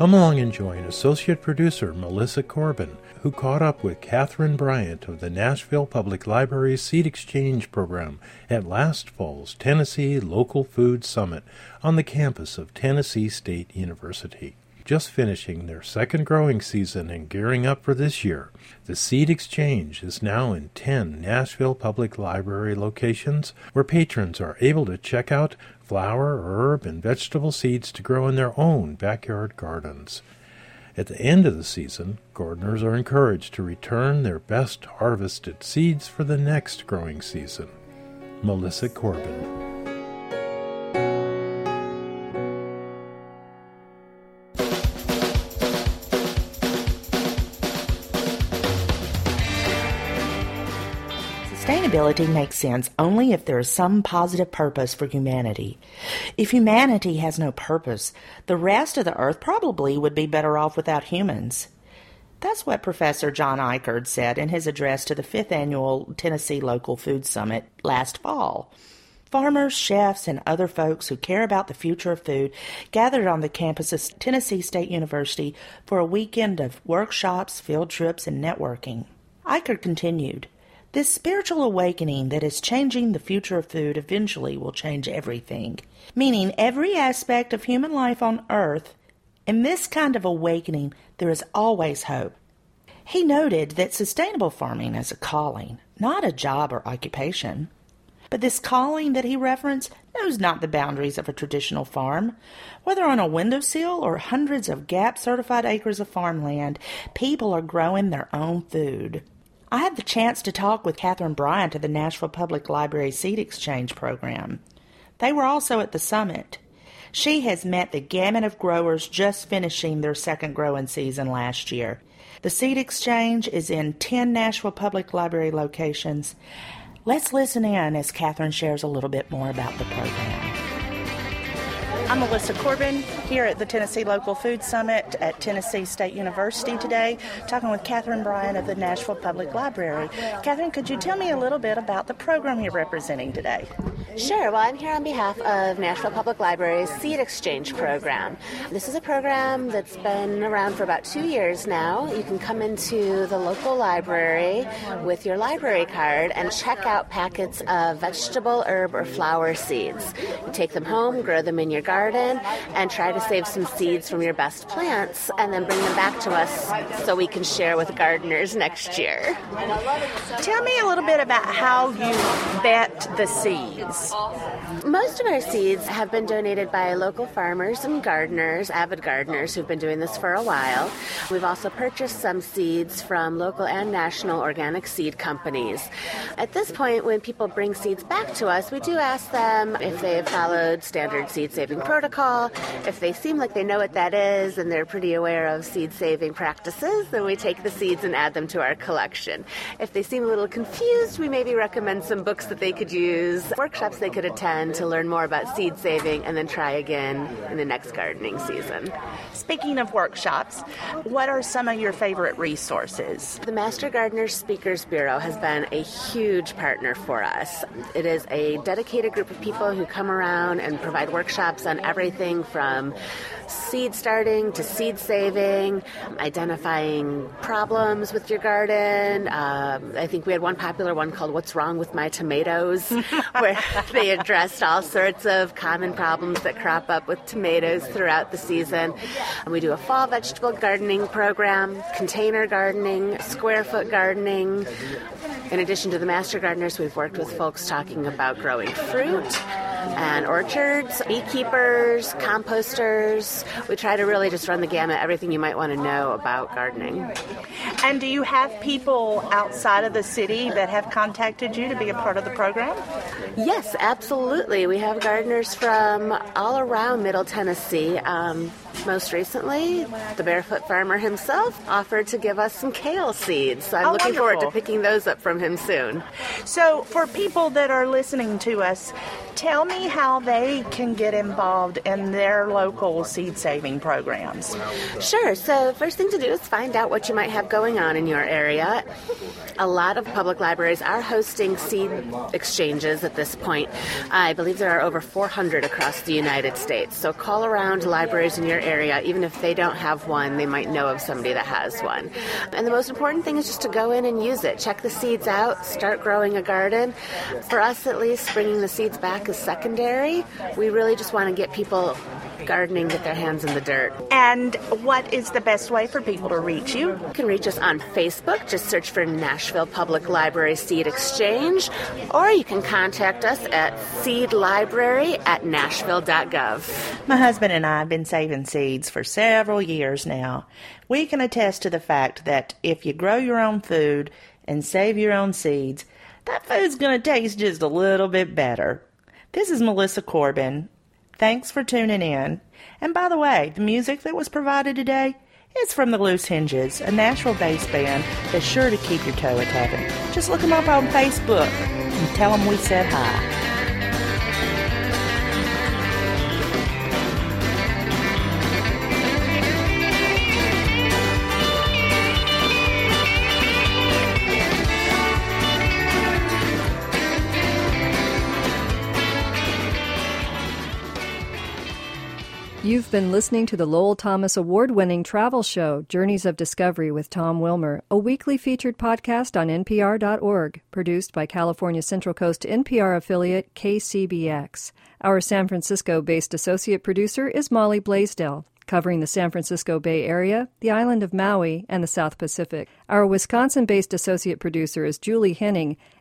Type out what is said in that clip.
Come along and join Associate Producer Melissa Corbin, who caught up with Catherine Bryant of the Nashville Public Library Seed Exchange Program at last fall's Tennessee Local Food Summit on the campus of Tennessee State University. Just finishing their second growing season and gearing up for this year, the Seed Exchange is now in 10 Nashville Public Library locations where patrons are able to check out flower, herb, and vegetable seeds to grow in their own backyard gardens. At the end of the season, gardeners are encouraged to return their best harvested seeds for the next growing season. Melissa Corbin. Sustainability makes sense only if there is some positive purpose for humanity. If humanity has no purpose, the rest of the earth probably would be better off without humans. That's what Professor John Eichard said in his address to the 5th Annual Tennessee Local Food Summit last fall. Farmers, chefs, and other folks who care about the future of food gathered on the campus of Tennessee State University for a weekend of workshops, field trips, and networking. Eichard continued, "This spiritual awakening that is changing the future of food eventually will change everything, meaning every aspect of human life on earth. In this kind of awakening, there is always hope." He noted that sustainable farming is a calling, not a job or occupation. But this calling that he referenced knows not the boundaries of a traditional farm. Whether on a windowsill or hundreds of GAP-certified acres of farmland, people are growing their own food. I had the chance to talk with Catherine Bryant of the Nashville Public Library Seed Exchange Program. They were also at the summit. She has met the gamut of growers just finishing their second growing season last year. The Seed Exchange is in 10 Nashville Public Library locations. Let's listen in as Catherine shares a little bit more about the program. I'm Melissa Corbin here at the Tennessee Local Food Summit at Tennessee State University today, talking with Catherine Bryant of the Nashville Public Library. Catherine, could you tell me a little bit about the program you're representing today? Sure. Well, I'm here on behalf of Nashville Public Library's Seed Exchange Program. This is a program that's been around for about 2 years now. You can come into the local library with your library card and check out packets of vegetable, herb, or flower seeds. You take them home, grow them in your garden, and try to save some seeds from your best plants, and then bring them back to us so we can share with gardeners next year. Tell me a little bit about how you vet the seeds. Most of our seeds have been donated by local farmers and gardeners, avid gardeners who've been doing this for a while. We've also purchased some seeds from local and national organic seed companies. At this point, when people bring seeds back to us, we do ask them if they have followed standard seed-saving protocol. If they seem like they know what that is and they're pretty aware of seed-saving practices, then we take the seeds and add them to our collection. If they seem a little confused, we maybe recommend some books that they could use, workshops they could attend to learn more about seed saving, and then try again in the next gardening season. Speaking of workshops, what are some of your favorite resources? The Master Gardeners Speakers Bureau has been a huge partner for us. It is a dedicated group of people who come around and provide workshops on everything from seed starting to seed saving, identifying problems with your garden. I think we had one popular one called What's Wrong with My Tomatoes, where they addressed all sorts of common problems that crop up with tomatoes throughout the season. And we do a fall vegetable gardening program, container gardening, square foot gardening. In addition to the Master Gardeners, we've worked with folks talking about growing fruit and orchards, beekeepers, composters. We try to really just run the gamut, everything you might want to know about gardening. And do you have people outside of the city that have contacted you to be a part of the program? Yes, absolutely. We have gardeners from all around Middle Tennessee. Most recently, the Barefoot Farmer himself offered to give us some kale seeds. So I'm looking forward to picking those up from him soon. So for people that are listening to us, tell me how they can get involved in their local seed saving programs. Sure. So first thing to do is find out what you might have going on in your area. A lot of public libraries are hosting seed exchanges at this point. I believe there are over 400 across the United States. So call around libraries in your their area. Even if they don't have one, they might know of somebody that has one. And the most important thing is just to go in and use it. Check the seeds out, start growing a garden. For us, at least, bringing the seeds back is secondary. We really just want to get people gardening, get their hands in the dirt. And what is the best way for people to reach you? You can reach us on Facebook. Just search for Nashville Public Library Seed Exchange, or you can contact us at seedlibrary@nashville.gov. My husband and I have been saving seeds for several years now. We can attest to the fact that if you grow your own food and save your own seeds, that food's going to taste just a little bit better. This is Melissa Corbin. Thanks for tuning in. And by the way, the music that was provided today is from the Loose Hinges, a Nashville-based band that's sure to keep your toe a tapping. Just look them up on Facebook and tell them we said hi. You've been listening to the Lowell Thomas Award-winning travel show, Journeys of Discovery with Tom Wilmer, a weekly featured podcast on NPR.org, produced by California Central Coast NPR affiliate KCBX. Our San Francisco-based associate producer is Molly Blaisdell, covering the San Francisco Bay Area, the island of Maui, and the South Pacific. Our Wisconsin-based associate producer is Julie Henning,